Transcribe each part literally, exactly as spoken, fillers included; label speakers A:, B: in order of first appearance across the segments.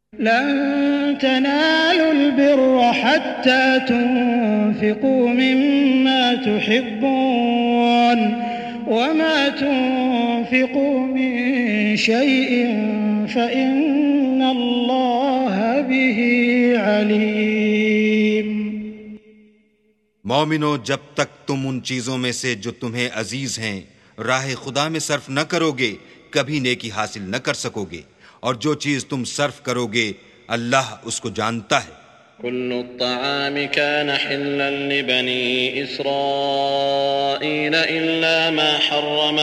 A: لن تنالوا البر حتى تنفقوا مما تحبون وما تنفقوا من شيء فإن الله به عليم۔
B: مومنو، جب تک تم ان چیزوں میں سے جو تمہیں عزیز ہیں راہ خدا میں صرف نہ کرو گے کبھی نیکی حاصل نہ کر سکو گے، اور جو چیز تم صرف کرو گے اللہ اس کو جانتا ہے۔
C: كل الطعام كان حلا لبني إسرائيل إلا ما حرم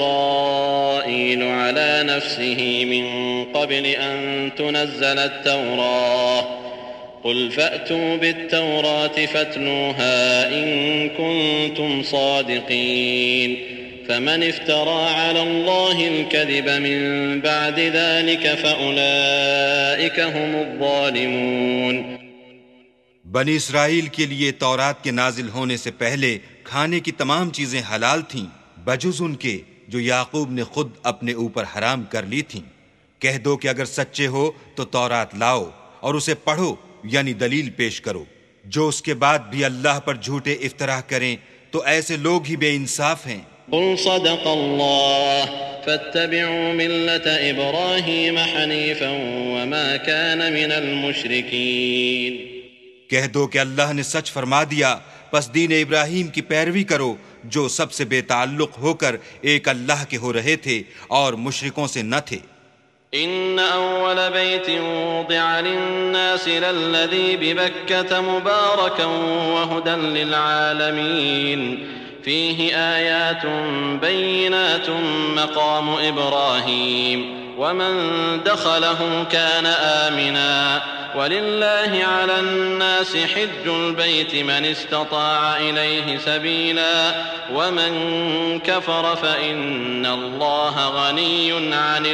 C: إسرائيل على نفسه من قبل أن تنزل التوراة قل فأتوا بالتوراة فاتلوها إن كنتم صادقين فمن افترى على الله الكذب من بعد ذلك فأولئك هم الظالمون۔
B: بنی اسرائیل کے لیے تورات کے نازل ہونے سے پہلے کھانے کی تمام چیزیں حلال تھیں بجز ان کے جو یعقوب نے خود اپنے اوپر حرام کر لی تھیں۔ کہہ دو کہ اگر سچے ہو تو تورات لاؤ اور اسے پڑھو، یعنی دلیل پیش کرو۔ جو اس کے بعد بھی اللہ پر جھوٹے افتراء کریں تو ایسے لوگ ہی بے انصاف ہیں۔
C: قل صدق اللہ فاتبعوا ملة ابراہیم حنیفا وما كان من المشرکین۔
B: کہہ دو کہ اللہ نے سچ فرما دیا، پس دین ابراہیم کی پیروی کرو جو سب سے بے تعلق ہو کر ایک اللہ کے ہو رہے تھے اور مشرکوں سے نہ تھے۔
C: ان اول بیت وضع للناس للذی ببکة مبارکا وہدا للعالمین فیہ آیات بینات مقام ابراہیم ومن دخله كان آمنا ولله على الناس حج البيت من استطاع إليه سبيلا ومن كفر فإن الله غني عن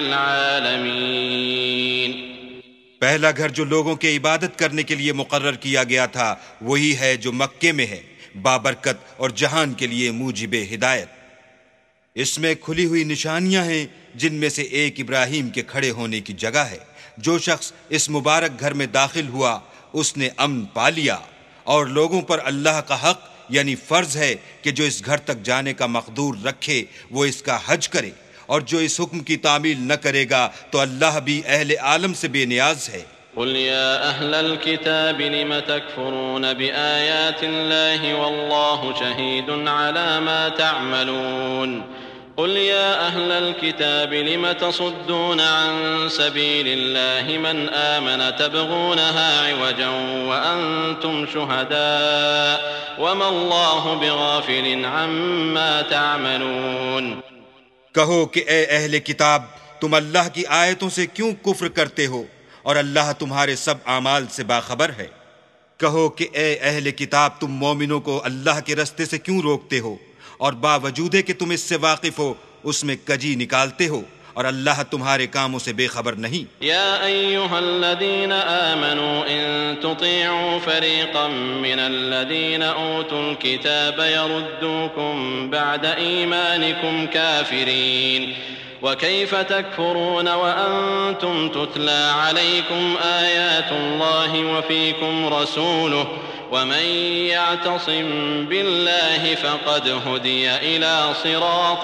C: العالمين۔
B: پہلا گھر جو لوگوں کے عبادت کرنے کے لیے مقرر کیا گیا تھا وہی ہے جو مکے میں ہے، بابرکت اور جہان کے لیے موجب ہدایت۔ اس میں کھلی ہوئی نشانیاں ہیں جن میں سے ایک ابراہیم کے کھڑے ہونے کی جگہ ہے۔ جو شخص اس مبارک گھر میں داخل ہوا اس نے امن پا لیا، اور لوگوں پر اللہ کا حق یعنی فرض ہے کہ جو اس گھر تک جانے کا مقدور رکھے وہ اس کا حج کرے، اور جو اس حکم کی تعمیل نہ کرے گا تو اللہ بھی اہل عالم سے بے نیاز ہے۔
C: قل يا أهل الكتاب لم تكفرون بآيات الله والله شهيد على ما تعملون قل يا أهل الكتاب لم تصدون عن سبيل الله من آمن تبغونها عوجا وأنتم شهداء وما الله بغافل عما تعملون۔
B: کہو کہ اے اہل کتاب، تم اللہ کی آیتوں سے کیوں کفر کرتے ہو اور اللہ تمہارے سب اعمال سے باخبر ہے۔ کہو کہ اے اہل کتاب، تم مومنوں کو اللہ کے رستے سے کیوں روکتے ہو اور باوجود کہ تم اس سے واقف ہو اس میں کجی نکالتے ہو، اور اللہ تمہارے کاموں سے بے خبر نہیں۔
C: یا ایہا الذین آمنوا ان تطیعوا فریقا من الذین اوتوا الکتاب یردوکم بعد ایمانکم کافرین وكيف تكفرون وأنتم تتلى عليكم آيات الله وفيكم رسوله ومن يعتصم بالله فقد هدي إلى صراط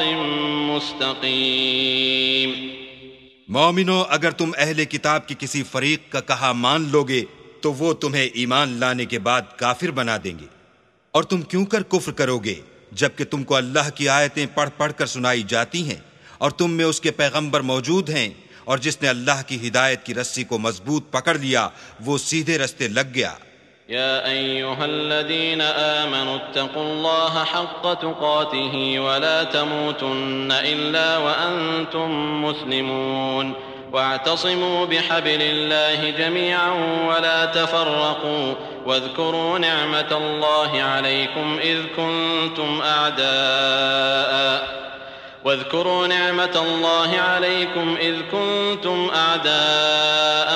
C: مستقيم۔
B: مومنو، اگر تم اہل کتاب کے کسی فریق کا کہا مان لوگے تو وہ تمہیں ایمان لانے کے بعد کافر بنا دیں گے، اور تم کیوں کر کفر کرو گے جبکہ تم کو اللہ کی آیتیں پڑھ پڑھ کر سنائی جاتی ہیں اور تم میں اس کے پیغمبر موجود ہیں، اور جس نے اللہ کی ہدایت کی رسی کو مضبوط پکڑ لیا وہ سیدھے رستے لگ گیا۔
C: یا ایہا الذین آمنوا اتقوا اللہ حق تقاته ولا تموتن الا وانتم مسلمون واعتصموا بحبل الله جميعا ولا تفرقوا واذكروا نعمة الله عليكم إذ كنتم أعداء واذكروا نعمة الله عليكم إذ كنتم أعداء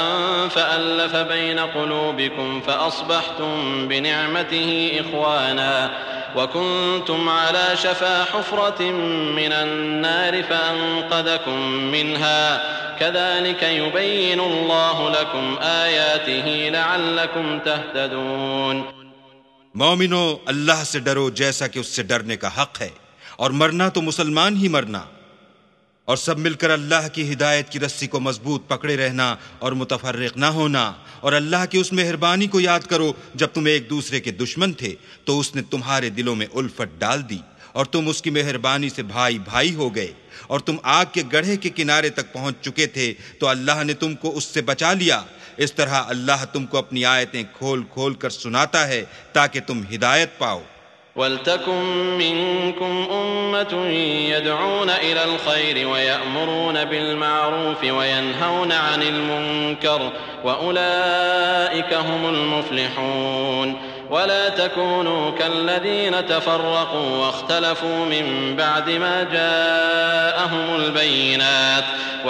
C: فألف بين قلوبكم فأصبحتم بنعمته إخوانا وكنتم على شفا حفرة من النار فأنقذكم منها كذلك يبين الله لكم آياته لعلكم تهتدون۔
B: مومنو، اللہ سے ڈرو جیسا کہ اس سے ڈرنے کا حق ہے، اور مرنا تو مسلمان ہی مرنا، اور سب مل کر اللہ کی ہدایت کی رسی کو مضبوط پکڑے رہنا اور متفرق نہ ہونا، اور اللہ کی اس مہربانی کو یاد کرو جب تم ایک دوسرے کے دشمن تھے تو اس نے تمہارے دلوں میں الفت ڈال دی اور تم اس کی مہربانی سے بھائی بھائی ہو گئے، اور تم آگ کے گڑھے کے کنارے تک پہنچ چکے تھے تو اللہ نے تم کو اس سے بچا لیا۔ اس طرح اللہ تم کو اپنی آیتیں کھول کھول کر سناتا ہے تاکہ تم ہدایت پاؤ۔
C: وَلْتَكُن مِّنكُمْ أُمَّةٌ يَدْعُونَ إِلَى الْخَيْرِ وَيَأْمُرُونَ بِالْمَعْرُوفِ وَيَنْهَوْنَ عَنِ الْمُنكَرِ وَأُولَئِكَ هُمُ الْمُفْلِحُونَ۔ ولا تكونوا كالذين تفرقوا واختلفوا من بعد ما جاءهم البينات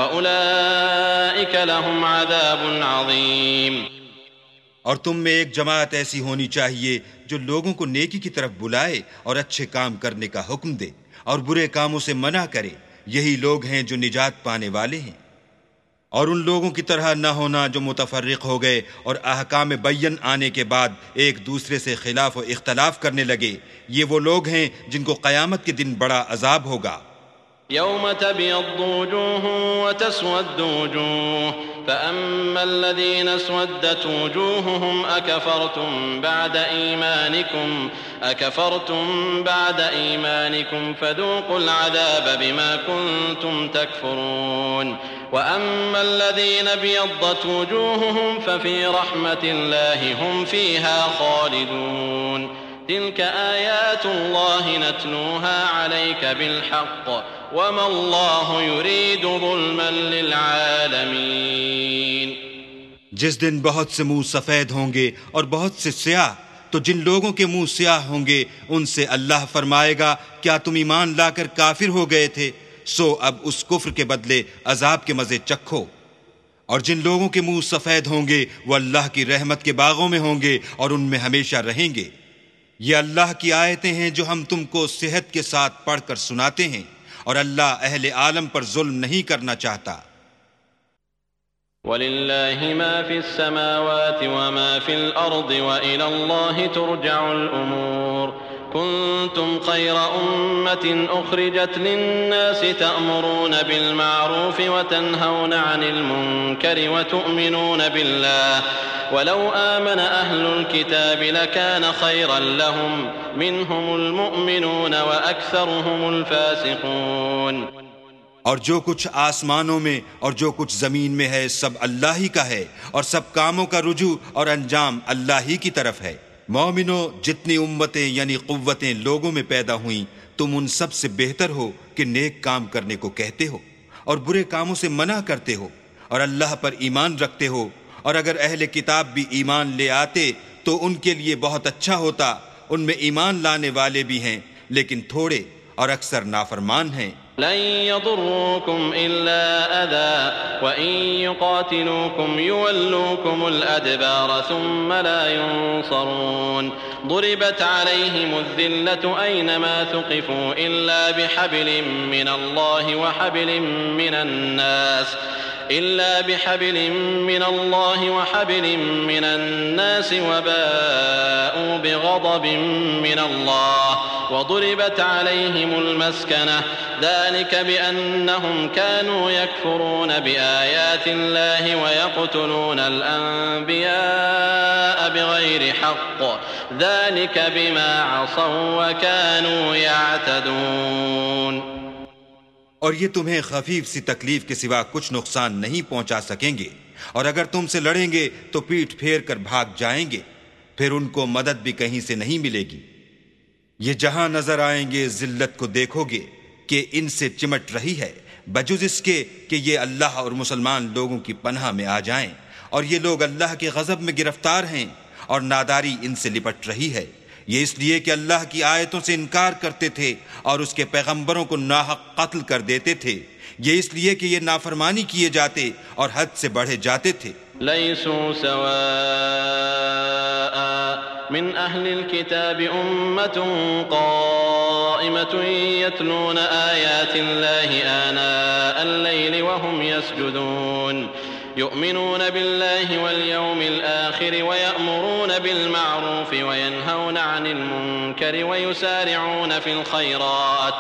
C: وأولئك لهم عذاب عظيم۔
B: اور تم میں ایک جماعت ایسی ہونی چاہیے جو لوگوں کو نیکی کی طرف بلائے اور اچھے کام کرنے کا حکم دے اور برے کاموں سے منع کرے، یہی لوگ ہیں جو نجات پانے والے ہیں۔ اور ان لوگوں کی طرح نہ ہونا جو متفرق ہو گئے اور احکام بین آنے کے بعد ایک دوسرے سے خلاف و اختلاف کرنے لگے، یہ وہ لوگ ہیں جن کو قیامت کے دن بڑا عذاب ہوگا۔
C: يوم تبيض وجوه وتسود وجوه فأما الذين اسودت وجوههم أكفرتم بعد إيمانكم أكفرتم بعد إيمانكم فذوقوا العذاب بما كنتم تكفرون وأما الذين ابيضت وجوههم ففي رحمة الله هم فيها خالدون تلك آيات الله نتلوها عليك بالحق وما الله يريد ظلما للعالمين۔
B: جس دن بہت سے منہ سفید ہوں گے اور بہت سے سیاہ، تو جن لوگوں کے منہ سیاہ ہوں گے ان سے اللہ فرمائے گا کیا تم ایمان لا کر کافر ہو گئے تھے؟ سو اب اس کفر کے بدلے عذاب کے مزے چکھو۔ اور جن لوگوں کے منہ سفید ہوں گے وہ اللہ کی رحمت کے باغوں میں ہوں گے اور ان میں ہمیشہ رہیں گے۔ یہ اللہ کی آیتیں ہیں جو ہم تم کو صحت کے ساتھ پڑھ کر سناتے ہیں، اور اللہ اہل عالم پر ظلم نہیں کرنا چاہتا۔
C: وَلِلَّهِ مَا فِي السَّمَاوَاتِ وَمَا فِي الْأَرْضِ وَإِلَى اللَّهِ تُرْجَعُ الْأُمُورُ كُنتُمْ خَيْرَ أُمَّةٍ أُخْرِجَتْ لِلنَّاسِ تَأْمُرُونَ بِالْمَعْرُوفِ وَتَنْهَوْنَ عَنِ الْمُنكَرِ وَتُؤْمِنُونَ بِاللَّهِ وَلَوْ آمَنَ أَهْلُ الْكِتَابِ لَكَانَ خَيْرًا لَهُمْ مِنْهُمُ الْمُؤْمِنُونَ وَأَكْثَرُهُمُ الْفَاسِقُونَ۔
B: اور جو کچھ آسمانوں میں اور جو کچھ زمین میں ہے سب اللہ ہی کا ہے، اور سب کاموں کا رجوع اور انجام اللہ ہی کی طرف ہے۔ مومنو، جتنی امتیں یعنی قوتیں لوگوں میں پیدا ہوئیں، تم ان سب سے بہتر ہو کہ نیک کام کرنے کو کہتے ہو اور برے کاموں سے منع کرتے ہو اور اللہ پر ایمان رکھتے ہو۔ اور اگر اہل کتاب بھی ایمان لے آتے تو ان کے لیے بہت اچھا ہوتا، ان میں ایمان لانے والے بھی ہیں لیکن تھوڑے اور اکثر نافرمان ہیں۔
C: لن يضروكم إلا أذى وإن يقاتلوكم يولوكم الأدبار ثم لا ينصرون ضربت عليهم الذلة أينما ثقفوا إلا بحبل من الله وحبل من الناس إلا بحبل من الله وحبل من الناس وباءوا بغضب من الله وضربت عليهم المسكنة ذلك بأنهم كانوا يكفرون بآيات الله ويقتلون الأنبياء بغير حق ذلك بما عصوا وكانوا يعتدون۔
B: اور یہ تمہیں خفیف سی تکلیف کے سوا کچھ نقصان نہیں پہنچا سکیں گے، اور اگر تم سے لڑیں گے تو پیٹھ پھیر کر بھاگ جائیں گے، پھر ان کو مدد بھی کہیں سے نہیں ملے گی۔ یہ جہاں نظر آئیں گے ذلت کو دیکھو گے کہ ان سے چمٹ رہی ہے، بجز اس کے کہ یہ اللہ اور مسلمان لوگوں کی پناہ میں آ جائیں، اور یہ لوگ اللہ کے غضب میں گرفتار ہیں اور ناداری ان سے لپٹ رہی ہے۔ یہ اس لیے کہ اللہ کی آیتوں سے انکار کرتے تھے اور اس کے پیغمبروں کو ناحق قتل کر دیتے تھے، یہ اس لیے کہ یہ نافرمانی کیے جاتے اور حد سے بڑھے جاتے تھے۔
C: لیسوا سواء من أهل الكتاب أمة قائمة يتلون آيات الله آناء الليل وهم يسجدون يؤمنون بالله واليوم الآخر ويأمرون بالمعروف وينهون عن المنكر ويسارعون في الخيرات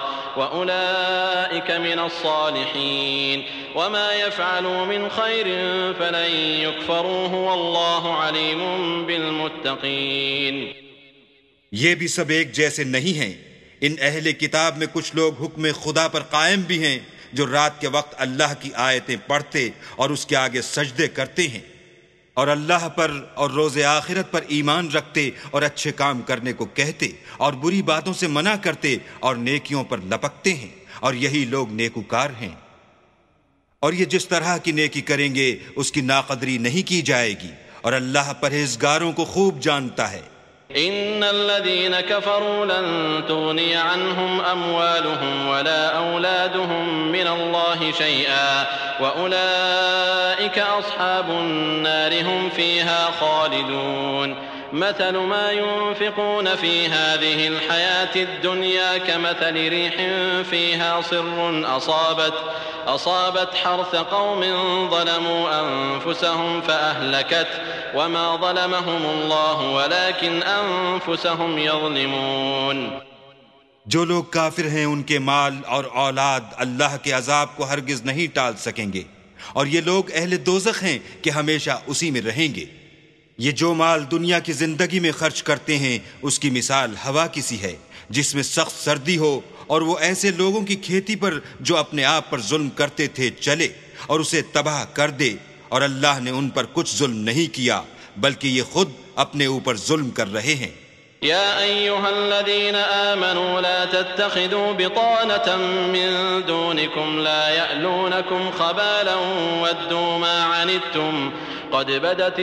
C: وأولئك من الصالحين وما يفعلوا من خير فلن يكفروه والله عليم بالمتقين.
B: یہ بھی سب ایک جیسے نہیں ہیں. ان اہل کتاب میں کچھ لوگ حکم خدا پر قائم بھی ہیں جو رات کے وقت اللہ کی آیتیں پڑھتے اور اس کے آگے سجدے کرتے ہیں اور اللہ پر اور روز آخرت پر ایمان رکھتے اور اچھے کام کرنے کو کہتے اور بری باتوں سے منع کرتے اور نیکیوں پر لپکتے ہیں اور یہی لوگ نیکوکار ہیں. اور یہ جس طرح کی نیکی کریں گے اس کی ناقدری نہیں کی جائے گی اور اللہ پرہیزگاروں کو خوب جانتا ہے.
C: إن الذين كفروا لن تغني عنهم أموالهم ولا أولادهم من الله شيئا وأولئك أصحاب النار هم فيها خالدون. مثل ما ينفقون في هذه الحياة الدنيا كمثل ريح فيها صر أصابت أصابت حرث قوم ظلموا أنفسهم فأهلكت وما ظلمهم الله ولكن أنفسهم يظلمون.
B: جو لوگ کافر ہیں ان کے مال اور اولاد اللہ کے عذاب کو ہرگز نہیں ٹال سکیں گے اور یہ لوگ اہل دوزخ ہیں کہ ہمیشہ اسی میں رہیں گے. یہ جو مال دنیا کی زندگی میں خرچ کرتے ہیں اس کی مثال ہوا کی سی ہے جس میں سخت سردی ہو اور وہ ایسے لوگوں کی کھیتی پر جو اپنے آپ پر ظلم کرتے تھے چلے اور اسے تباہ کر دے اور اللہ نے ان پر کچھ ظلم نہیں کیا بلکہ یہ خود اپنے اوپر ظلم کر رہے ہیں.
C: يا أيها الذين آمنوا لا تتخذوا بطانة من دونكم لا يألونكم خبالا ودوا ما عنتم قد بدت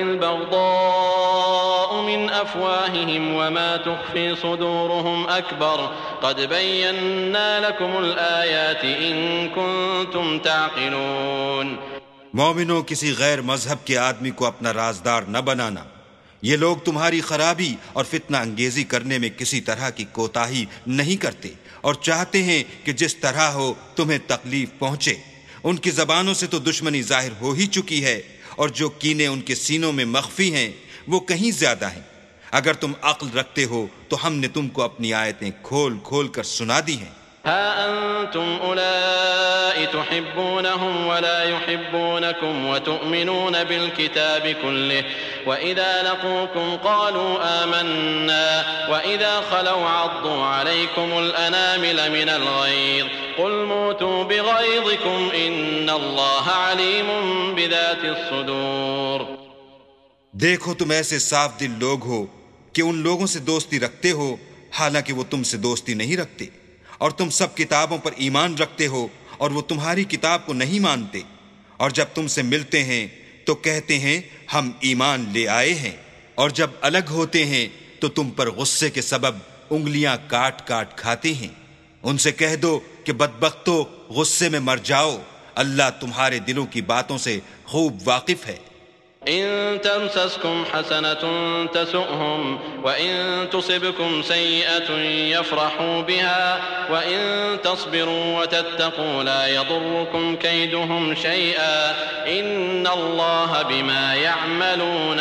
C: البغضاء من أفواههم وما تخفي صدورهم أكبر قد بينا لكم الآيات إن كنتم تعقلون.
B: مومنوں کسی غیر مذہب کے آدمی کو اپنا رازدار نہ بنانا. یہ لوگ تمہاری خرابی اور فتنہ انگیزی کرنے میں کسی طرح کی کوتاہی نہیں کرتے اور چاہتے ہیں کہ جس طرح ہو تمہیں تکلیف پہنچے. ان کی زبانوں سے تو دشمنی ظاہر ہو ہی چکی ہے اور جو کینے ان کے سینوں میں مخفی ہیں وہ کہیں زیادہ ہیں. اگر تم عقل رکھتے ہو تو ہم نے تم کو اپنی آیتیں کھول کھول کر سنا دی ہیں.
C: ها أنتم أولئك تحبونهم ولا يحبونكم وتؤمنون بالكتاب كله وإذا لقوكم قالوا آمنا وإذا خلوا عضوا عليكم الأنامل من الغيظ قل موتوا بغيظكم إن الله عليم بذات الصدور.
B: دیکھو تم ایسے صاف دل لوگ ہو کہ ان لوگوں سے دوستی رکھتے ہو حالانکہ وہ تم سے دوستی نہیں رکھتے اور تم سب کتابوں پر ایمان رکھتے ہو اور وہ تمہاری کتاب کو نہیں مانتے اور جب تم سے ملتے ہیں تو کہتے ہیں ہم ایمان لے آئے ہیں اور جب الگ ہوتے ہیں تو تم پر غصے کے سبب انگلیاں کاٹ کاٹ کھاتے ہیں. ان سے کہہ دو کہ بدبختو غصے میں مر جاؤ اللہ تمہارے دلوں کی باتوں سے خوب واقف ہے.
C: إن تمسسكم حسنة تسؤهم وإن تصبكم سيئة يفرحوا بها وإن تصبروا وتتقوا لا يضركم كيدهم شيئا إن الله بما يعملون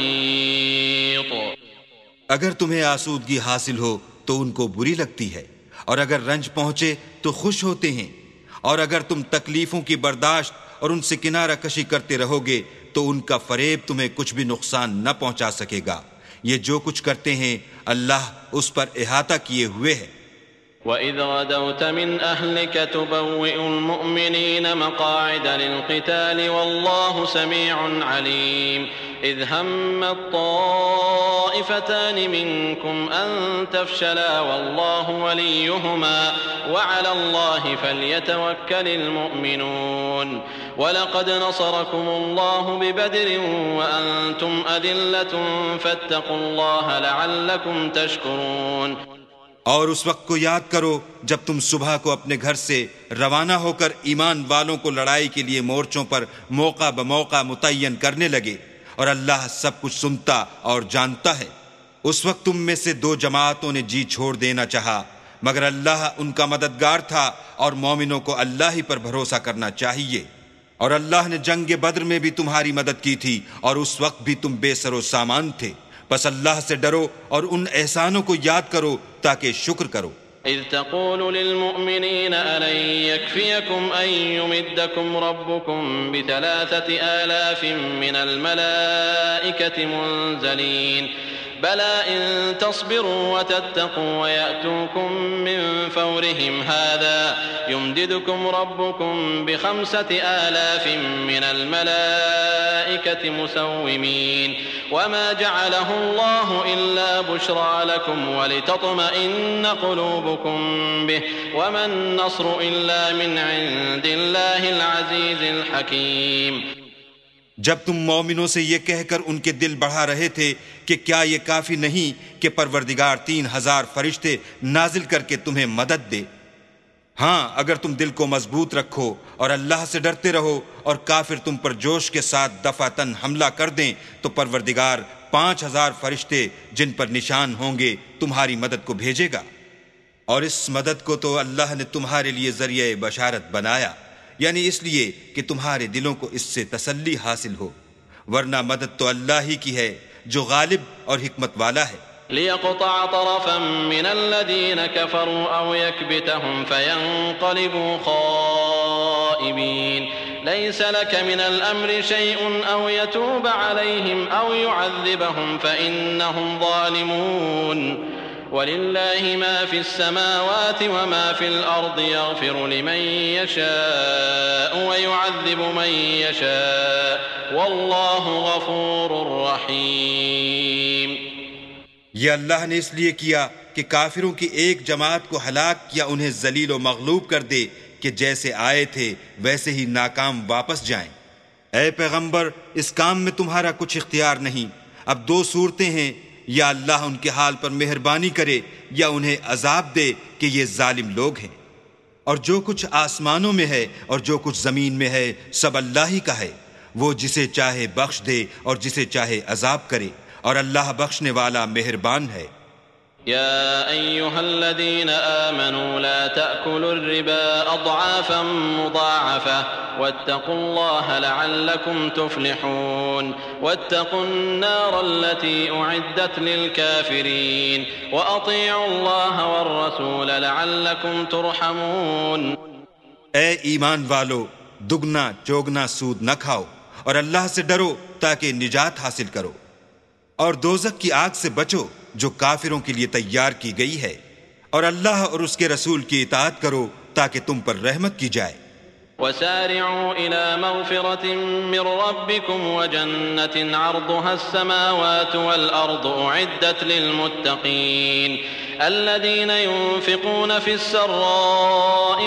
C: محيط.
B: اگر تمہیں آسودگی حاصل ہو تو ان کو بری لگتی ہے اور اگر رنج پہنچے تو خوش ہوتے ہیں اور اگر تم تکلیفوں کی برداشت اور ان سے کنارہ کشی کرتے رہو گے تو ان کا فریب تمہیں کچھ بھی نقصان نہ پہنچا سکے گا. یہ جو کچھ کرتے ہیں اللہ اس پر احاطہ کیے ہوئے ہے.
C: وَإِذْ غَدَوْتَ مِنْ أَهْلِكَ تُبَوِّئُ الْمُؤْمِنِينَ مَقَاعِدَ لِلْقِتَالِ وَاللَّهُ سَمِيعٌ عَلِيمٌ. إِذْ هَمَّت طَّائِفَتَانِ مِنْكُمْ أَن تَفْشَلَا وَاللَّهُ وَلِيُّهُمَا وَعَلَى اللَّهِ فَلْيَتَوَكَّلِ الْمُؤْمِنُونَ. وَلَقَدْ نَصَرَكُمُ اللَّهُ بِبَدْرٍ وَأَنْتُمْ أَذِلَّةٌ فَاتَّقُوا اللَّهَ لَعَلَّكُمْ تَشْكُرُونَ.
B: اور اس وقت کو یاد کرو جب تم صبح کو اپنے گھر سے روانہ ہو کر ایمان والوں کو لڑائی کے لیے مورچوں پر موقع بموقع متعین کرنے لگے اور اللہ سب کچھ سنتا اور جانتا ہے. اس وقت تم میں سے دو جماعتوں نے جی چھوڑ دینا چاہا، مگر اللہ ان کا مددگار تھا اور مومنوں کو اللہ ہی پر بھروسہ کرنا چاہیے۔ اور اللہ نے جنگ بدر میں بھی تمہاری مدد کی تھی اور اس وقت بھی تم بے سر و سامان تھے، بس اللہ سے ڈرو اور ان احسانوں کو یاد کرو تاکہ شکر کرو۔
C: إذ تقول للمؤمنين ألن يكفيكم أن يمدكم ربكم بثلاثة آلاف من الملائكة منزلين بلى إن تصبروا وتتقوا ويأتوكم من فورهم هذا يمددكم ربكم بخمسة آلاف من الملائكة مسومين وما جعله الله إلا بشرى لكم ولتطمئن قلوبكم به وما النصر إلا من عند الله العزيز الحكيم۔
B: جب تم مومنوں سے یہ کہہ کر ان کے دل بڑھا رہے تھے کہ کیا یہ کافی نہیں کہ پروردگار تین ہزار فرشتے نازل کر کے تمہیں مدد دے؟ ہاں، اگر تم دل کو مضبوط رکھو اور اللہ سے ڈرتے رہو اور کافر تم پر جوش کے ساتھ دفعتاً حملہ کر دیں تو پروردگار پانچ ہزار فرشتے جن پر نشان ہوں گے تمہاری مدد کو بھیجے گا۔ اور اس مدد کو تو اللہ نے تمہارے لیے ذریعہ بشارت بنایا، یعنی اس لیے کہ تمہارے دلوں کو اس سے تسلی حاصل ہو، ورنہ مدد تو اللہ ہی کی ہے جو غالب اور حکمت والا ہے۔
C: ليقطع طرفا من الذين كفروا أو يكبتهم فينقلبوا خائبين ليس لك من الأمر شيء أو يتوب عليهم أو يعذبهم فإنهم ظالمون ولله ما في السماوات وما في الأرض يغفر لمن يشاء ويعذب من يشاء والله غفور رحيم۔
B: یہ اللہ نے اس لیے کیا کہ کافروں کی ایک جماعت کو ہلاک یا انہیں ذلیل و مغلوب کر دے کہ جیسے آئے تھے ویسے ہی ناکام واپس جائیں۔ اے پیغمبر، اس کام میں تمہارا کچھ اختیار نہیں۔ اب دو صورتیں ہیں، یا اللہ ان کے حال پر مہربانی کرے یا انہیں عذاب دے کہ یہ ظالم لوگ ہیں۔ اور جو کچھ آسمانوں میں ہے اور جو کچھ زمین میں ہے سب اللہ ہی کا ہے، وہ جسے چاہے بخش دے اور جسے چاہے عذاب کرے، اور اللہ بخشنے والا مہربان ہے۔
C: يا أيها الذين آمنوا لا تأكلوا الربا أضعافا مضاعفة واتقوا الله لعلكم تفلحون واتقوا النار التي أعدت للكافرين وأطيعوا الله والرسول لعلكم ترحمون۔
B: اے ایمان والو، دگنا چوگنا سود نہ کھاؤ اور اللہ سے ڈرو تاکہ نجات حاصل کرو، اور دوزخ کی آگ سے بچو جو کافروں کے لیے تیار کی گئی ہے، اور اللہ اور اس کے رسول کی اطاعت کرو تاکہ تم پر رحمت کی جائے۔
C: وسارعوا إلى مغفرة من ربكم وجنة عرضها السماوات والأرض أعدت للمتقين الذين ينفقون في السراء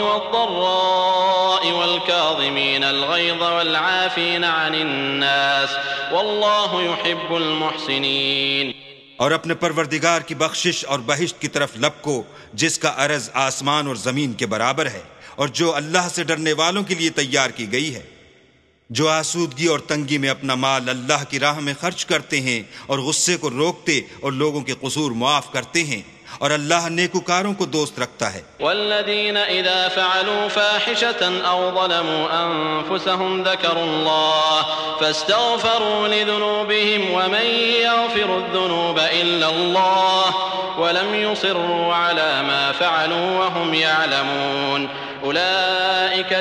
C: والضراء والكاظمين الغيظ والعافين عن الناس والله يحب المحسنين۔
B: اور اپنے پروردگار کی بخشش اور بہشت کی طرف لپکو جس کا عرض آسمان اور زمین کے برابر ہے، اور جو اللہ سے ڈرنے والوں کے لیے تیار کی گئی ہے، جو آسودگی اور تنگی میں اپنا مال اللہ کی راہ میں خرچ کرتے ہیں اور غصے کو روکتے اور لوگوں کے قصور معاف کرتے ہیں، اور اللہ نیکوکاروں کو دوست رکھتا ہے۔
C: والذین اذا فعلوا فاحشة او ظلموا انفسهم ذکروا اللہ فاستغفروا لذنوبهم ومن يغفر الذنوب الا اللہ ولم يصروا على ما فعلوا وهم يعلمون أولئك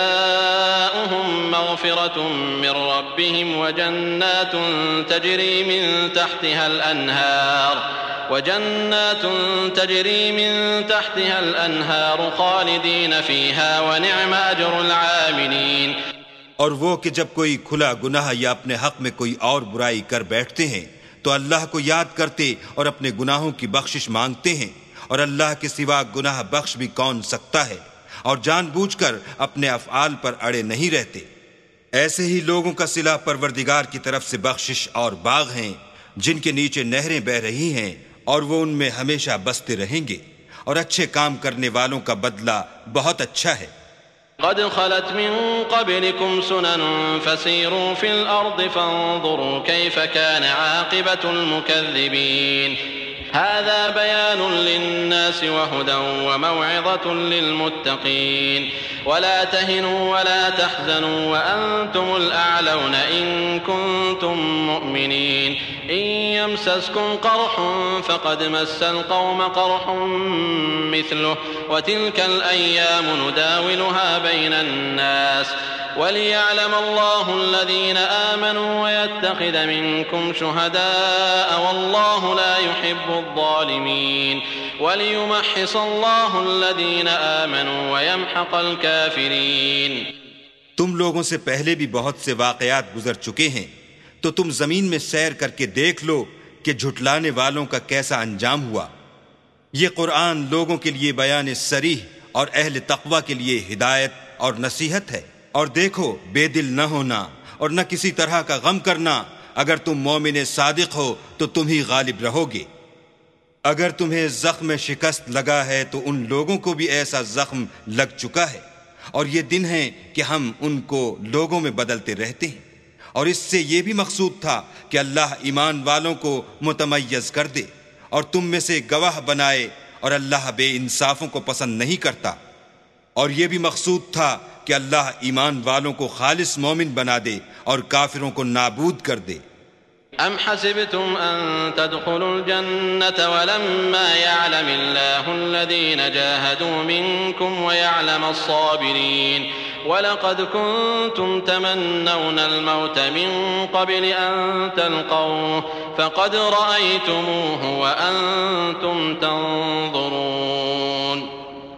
C: جزاؤهم مغفرة من ربهم وجنات تجري من تحتها الأنهار وجنات تجري من تحتها الأنهار خالدين فيها ونعم أجر العاملين۔
B: اور وہ کہ جب کوئی کھلا گناہ یا اپنے حق میں کوئی اور برائی کر بیٹھتے ہیں تو اللہ کو یاد کرتے اور اپنے گناہوں کی بخشش مانگتے ہیں، اور اللہ کے سوا گناہ بخش بھی کون سکتا ہے، اور جان بوجھ کر اپنے افعال پر اڑے نہیں رہتے۔ ایسے ہی لوگوں کا صلہ پروردگار کی طرف سے بخشش اور باغ ہیں جن کے نیچے نہریں بہ رہی ہیں، اور وہ ان میں ہمیشہ بستے رہیں گے، اور اچھے کام کرنے والوں کا بدلہ بہت اچھا ہے۔
C: قد خلت من قبلكم سنن فسيروا في الأرض فانظروا كيف كان عاقبة المكذبين هذا بيان للناس وهدى وموعظة للمتقين ولا تهنوا ولا تحزنوا وأنتم الأعلون إن كنتم مؤمنين إن يمسسكم قرح فقد مس القوم قرح مثله وتلك الأيام نداولها بين الناس وليعلم الله الذين آمنوا ويتخذ منكم شهداء والله لا يحب الظالمين وليمحص الله الذين آمنوا ويمحق الكافرين.
B: تم لوگوں سے پہلے بھی بہت سے واقعات گزر چکے ہیں، تو تم زمین میں سیر کر کے دیکھ لو کہ جھٹلانے والوں کا کیسا انجام ہوا. یہ قرآن لوگوں کے لیے بیان صریح اور اہل تقوی کے لیے ہدایت اور نصیحت ہے. اور دیکھو، بے دل نہ ہونا اور نہ کسی طرح کا غم کرنا. اگر تم مومن صادق ہو تو تم ہی غالب رہو گے. اگر تمہیں زخم شکست لگا ہے تو ان لوگوں کو بھی ایسا زخم لگ چکا ہے، اور یہ دن ہیں کہ ہم ان کو لوگوں میں بدلتے رہتے ہیں. اور اس سے یہ بھی مقصود تھا کہ اللہ ایمان والوں کو متمیز کر دے اور تم میں سے گواہ بنائے، اور اللہ بے انصافوں کو پسند نہیں کرتا. اور یہ بھی مقصود تھا کہ اللہ ایمان والوں کو خالص مومن بنا دے اور کافروں کو نابود کر دے.
C: ام حسبتم ان تدخلوا الجنة ولما يعلم الله الذين جاهدوا منكم ويعلم الصابرين ولقد كنتم تمنون الموت من قبل ان تلقوه فقد رأيتموه وانتم تنظرون.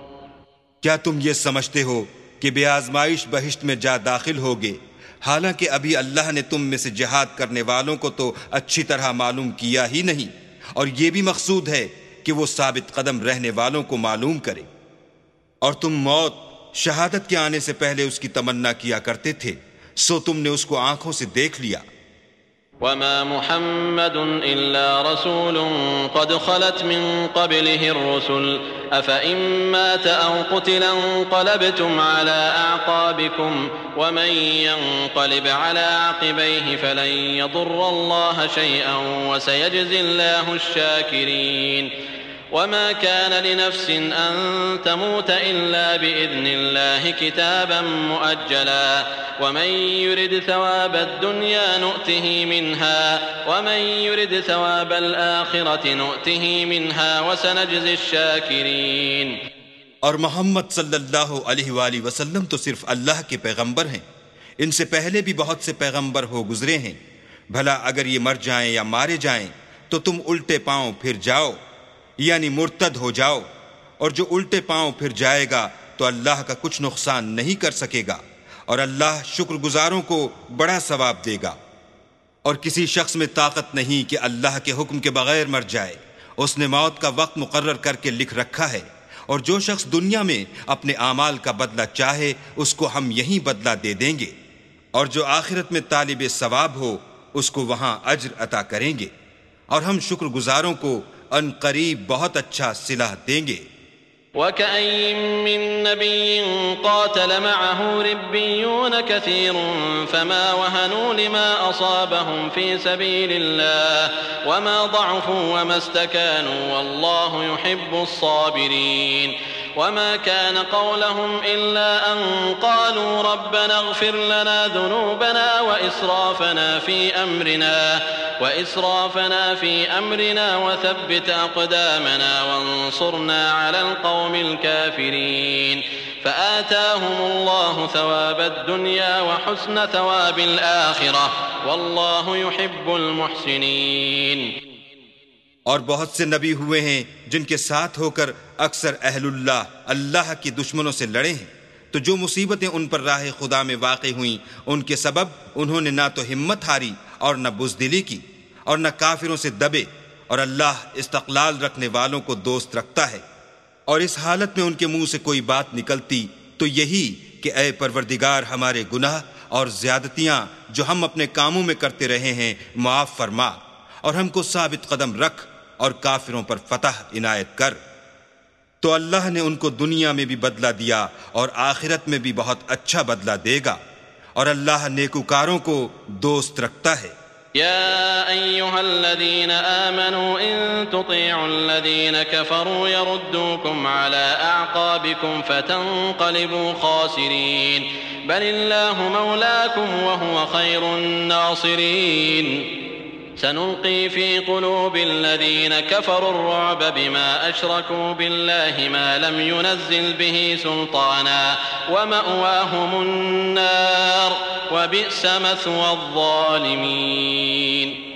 B: کیا تم یہ سمجھتے ہو کہ بے آزمائش بہشت میں جا داخل ہوگے، حالانکہ ابھی اللہ نے تم میں سے جہاد کرنے والوں کو تو اچھی طرح معلوم کیا ہی نہیں، اور یہ بھی مقصود ہے کہ وہ ثابت قدم رہنے والوں کو معلوم کرے. اور تم موت شہادت کے آنے سے پہلے اس کی تمنا کیا کرتے تھے، سو تم نے اس کو آنکھوں سے دیکھ لیا.
C: وما محمد إلا رسول قد خلت من قبله الرسل أفإن مات أو قتل انقلبتم على أعقابكم ومن ينقلب على عقبيه فلن يضر الله شيئا وسيجزي الله الشاكرين. وما كان لنفس أن تموت إلا بإذن الله كتابا مؤجلا ومن يرد ثواب الدنيا نؤته منها ومن يرد ثواب الآخرة نؤته منها وسنجزي الشاكرين.
B: اور محمد صلی اللہ علیہ وآلہ وسلم تو صرف اللہ کے پیغمبر ہیں. ان سے پہلے بھی بہت سے پیغمبر ہو گزرے ہیں. بھلا اگر یہ مر جائیں یا مارے جائیں تو تم الٹے پاؤں پھر جاؤ، یعنی مرتد ہو جاؤ، اور جو الٹے پاؤں پھر جائے گا تو اللہ کا کچھ نقصان نہیں کر سکے گا، اور اللہ شکر گزاروں کو بڑا ثواب دے گا. اور کسی شخص میں طاقت نہیں کہ اللہ کے حکم کے بغیر مر جائے. اس نے موت کا وقت مقرر کر کے لکھ رکھا ہے، اور جو شخص دنیا میں اپنے اعمال کا بدلہ چاہے اس کو ہم یہیں بدلہ دے دیں گے، اور جو آخرت میں طالب ثواب ہو اس کو وہاں اجر عطا کریں گے، اور ہم شکر گزاروں کو ان قریب بہت اچھا صلہ دیں گے.
C: وَكَأَيٍّ مِّن نَّبِيٍّ قَاتَلَ مَعَهُ رِبِّيُّونَ كَثِيرٌ فَمَا وَهَنُوا لِمَا أَصَابَهُمْ فِي سَبِيلِ اللَّهِ وَمَا ضَعُفُوا وَمَا اسْتَكَانُوا وَاللَّهُ يُحِبُّ الصَّابِرِينَ. وما كان قولهم إلا أن قالوا ربنا اغفر لنا ذنوبنا وإسرافنا في أمرنا وإسرافنا في أمرنا وثبت أقدامنا وانصرنا على القوم الكافرين. فآتاهم الله ثواب الدنيا وحسن ثواب الآخرة والله يحب المحسنين.
B: اور بہت سے نبی ہوئے ہیں جن کے ساتھ ہو کر اکثر اہل اللہ اللہ کی دشمنوں سے لڑے ہیں، تو جو مصیبتیں ان پر راہ خدا میں واقع ہوئیں ان کے سبب انہوں نے نہ تو ہمت ہاری اور نہ بزدلی کی اور نہ کافروں سے دبے، اور اللہ استقلال رکھنے والوں کو دوست رکھتا ہے. اور اس حالت میں ان کے منہ سے کوئی بات نکلتی تو یہی کہ اے پروردگار ہمارے گناہ اور زیادتیاں جو ہم اپنے کاموں میں کرتے رہے ہیں معاف فرما، اور ہم کو ثابت قدم رکھ اور کافروں پر فتح عنایت کر. تو اللہ نے ان کو دنیا میں بھی بدلہ دیا اور آخرت میں بھی بہت اچھا بدلہ دے گا، اور اللہ نیکوکاروں کو دوست رکھتا ہے۔
C: يا أيها الذين آمنوا إن تطيعوا الذين كفروا يردوكم على أعقابكم فتنقلبوا خاسرين بل الله مولاكم وهو خير الناصرين سنلقي في قلوب الذين كفروا الرعب بما أشركوا بالله ما لم ينزل به سلطانا ومأواهم النار وبئس مثوى الظالمين۔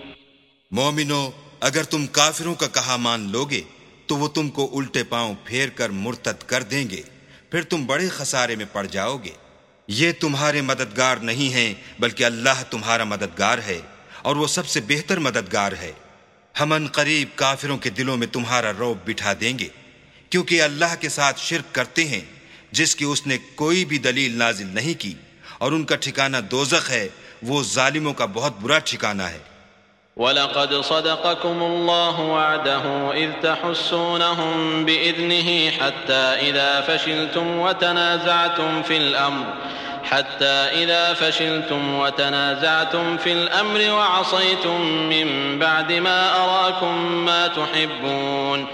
B: مومنو، اگر تم کافروں کا کہا مان لوگے تو وہ تم کو الٹے پاؤں پھیر کر مرتد کر دیں گے، پھر تم بڑے خسارے میں پڑ جاؤ گے۔ یہ تمہارے مددگار نہیں ہیں بلکہ اللہ تمہارا مددگار ہے، اور وہ سب سے بہتر مددگار ہے۔ ہم ان قریب کافروں کے دلوں میں تمہارا رعب بٹھا دیں گے، کیونکہ اللہ کے ساتھ شرک کرتے ہیں جس کی اس نے کوئی بھی دلیل نازل نہیں کی، اور ان کا ٹھکانہ دوزخ ہے، وہ ظالموں کا بہت برا ٹھکانہ ہے۔
C: وَلَقَدْ صَدَقَكُمُ اللَّهُ وَعْدَهُ إِذْ تَحُسُّونَهُم بِإِذْنِهِ حَتَّى إِذَا فَشِلْتُمْ وَتَنَازَعْتُمْ فِي الْأَمْرِ حتى إذا فشلتم وتنازعتم في الأمر وعصيتم من بعد ما أراكم ما تحبون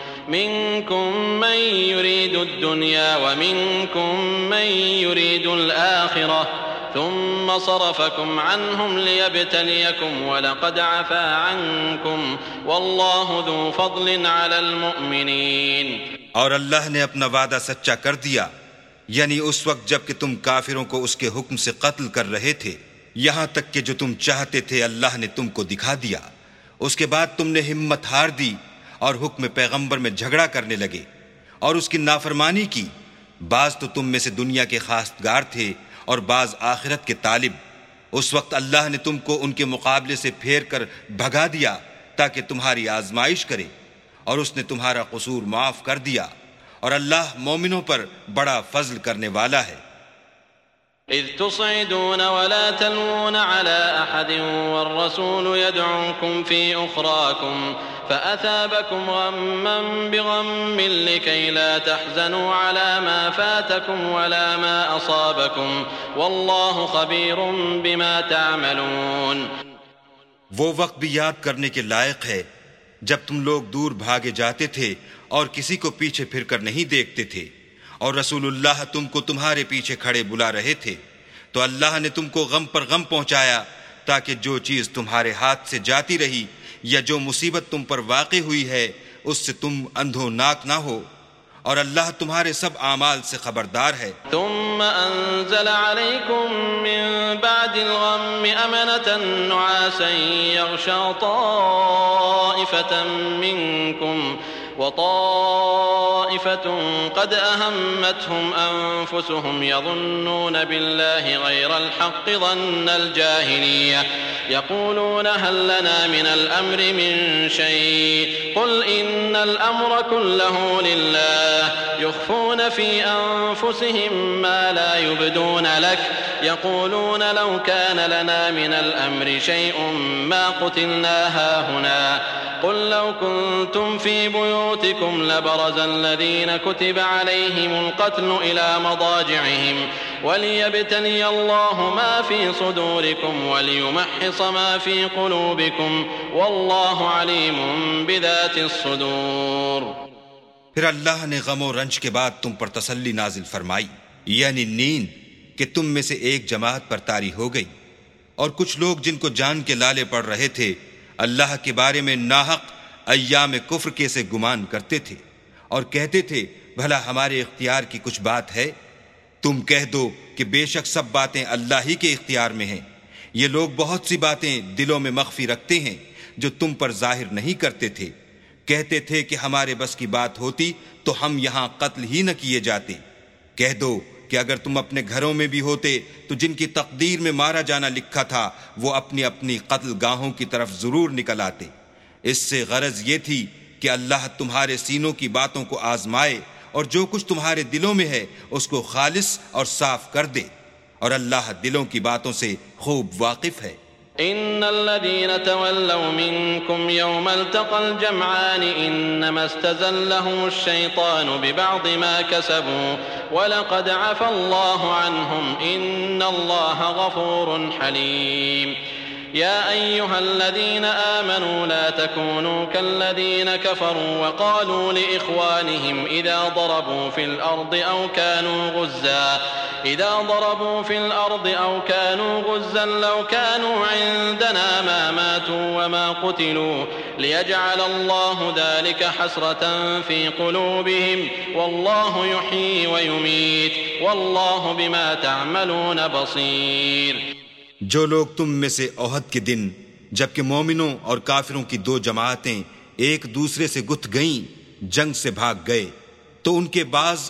C: منكم من يريد الدنيا ومنكم من يريد الآخرة ثم صرفكم عنهم ليبتليكم ولقد عفا عنكم والله ذو فضل على المؤمنين۔
B: اور اللہ نے اپنا وعدہ سچا کر دیا، یعنی اس وقت جب کہ تم کافروں کو اس کے حکم سے قتل کر رہے تھے، یہاں تک کہ جو تم چاہتے تھے اللہ نے تم کو دکھا دیا۔ اس کے بعد تم نے ہمت ہار دی اور حکم پیغمبر میں جھگڑا کرنے لگے اور اس کی نافرمانی کی۔ بعض تو تم میں سے دنیا کے خواستگار تھے اور بعض آخرت کے طالب۔ اس وقت اللہ نے تم کو ان کے مقابلے سے پھیر کر بھگا دیا تاکہ تمہاری آزمائش کرے، اور اس نے تمہارا قصور معاف کر دیا، اور اللہ مومنوں پر بڑا فضل کرنے والا ہے۔
C: اذ تصعدون ولا تلوون على احد والرسول يدعوكم في اخراكم فاثابكم غما بغم لكي لا تحزنوا على ما فاتكم ولا ما اصابكم والله خبير بما تعملون۔
B: وہ وقت بھی یاد کرنے کے لائق ہے جب تم لوگ دور بھاگے جاتے تھے اور کسی کو پیچھے پھر کر نہیں دیکھتے تھے، اور رسول اللہ تم کو تمہارے پیچھے کھڑے بلا رہے تھے، تو اللہ نے تم کو غم پر غم پہنچایا تاکہ جو چیز تمہارے ہاتھ سے جاتی رہی یا جو مصیبت تم پر واقع ہوئی ہے اس سے تم اندھو ناک نہ ہو، اور اللہ تمہارے سب اعمال سے خبردار ہے۔
C: ثم انزل عليكم من بعد الغم امنة نعاسا يغشى طائفة منكم وطائفة قد أهمتهم أنفسهم يظنون بالله غير الحق ظن الجاهلية يقولون هل لنا من الأمر من شيء قل إن الأمر كله لله يخفون في أنفسهم ما لا يبدون لك يقولون لو كان لنا من الأمر شيء ما قتلنا هاهنا قل لو كنتم في بيوتكم لبرز الذين كتب عليهم القتل إلى مضاجعهم وليبتلي الله ما في صدوركم وليمحص ما في قلوبكم والله عليم بذات الصدور۔
B: پھر اللہ نے غم و رنج کے بعد تم پر تسلی نازل فرمائی، یعنی نیند، کہ تم میں سے ایک جماعت پر طاری ہو گئی، اور کچھ لوگ جن کو جان کے لالے پڑ رہے تھے اللہ کے بارے میں ناحق ایام کفر کے سے گمان کرتے تھے، اور کہتے تھے بھلا ہمارے اختیار کی کچھ بات ہے؟ تم کہہ دو کہ بے شک سب باتیں اللہ ہی کے اختیار میں ہیں۔ یہ لوگ بہت سی باتیں دلوں میں مخفی رکھتے ہیں جو تم پر ظاہر نہیں کرتے تھے۔ کہتے تھے کہ ہمارے بس کی بات ہوتی تو ہم یہاں قتل ہی نہ کیے جاتے۔ کہہ دو کہ اگر تم اپنے گھروں میں بھی ہوتے تو جن کی تقدیر میں مارا جانا لکھا تھا وہ اپنی اپنی قتل گاہوں کی طرف ضرور نکل آتے۔ اس سے غرض یہ تھی کہ اللہ تمہارے سینوں کی باتوں کو آزمائے اور جو کچھ تمہارے دلوں میں ہے اس کو خالص اور صاف کر دے، اور اللہ دلوں کی باتوں سے خوب واقف ہے۔
C: إن الذين تولوا منكم يوم التقى الجمعان إنما استزلهم الشيطان ببعض ما كسبوا ولقد عفى الله عنهم إن الله غفور حليم يا أيها الذين آمنوا لا تكونوا كالذين كفروا وقالوا لإخوانهم إذا ضربوا في الأرض أو كانوا غزا إذا ضربوا في الأرض أو كانوا غزا لو كانوا عندنا ما ماتوا وما قتلوا ليجعل الله ذلك حسرة في قلوبهم والله يحيي ويميت والله بما تعملون بصير.
B: جو لوگ تم میں سے احد کے دن جبکہ مومنوں اور کافروں کی دو جماعتیں ایک دوسرے سے گتھ گئیں جنگ سے بھاگ گئے تو ان کے بعض